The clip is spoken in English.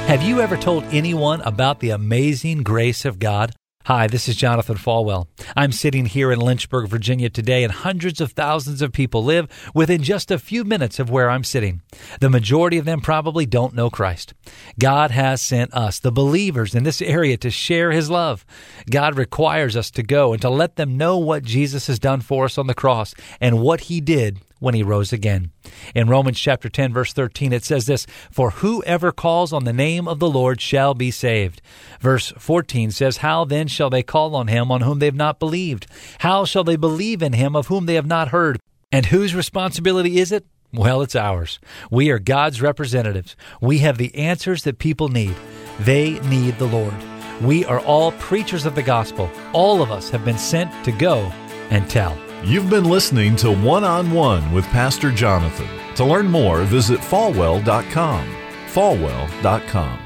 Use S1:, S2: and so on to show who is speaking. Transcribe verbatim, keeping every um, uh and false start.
S1: Have you ever told anyone about the amazing grace of God? Hi, this is Jonathan Falwell. I'm sitting here in Lynchburg, Virginia today, and hundreds of thousands of people live within just a few minutes of where I'm sitting. The majority of them probably don't know Christ. God has sent us, the believers in this area, to share His love. God requires us to go and to let them know what Jesus has done for us on the cross and what He did when He rose again. In Romans chapter ten, verse thirteen, it says this, "For whoever calls on the name of the Lord shall be saved." Verse fourteen says, "How then shall they call on Him on whom they have not believed? How shall they believe in Him of whom they have not heard?" And whose responsibility is it? Well, it's ours. We are God's representatives. We have the answers that people need. They need the Lord. We are all preachers of the gospel. All of us have been sent to go and tell.
S2: You've been listening to One-on-One with Pastor Jonathan. To learn more, visit falwell dot com. falwell dot com.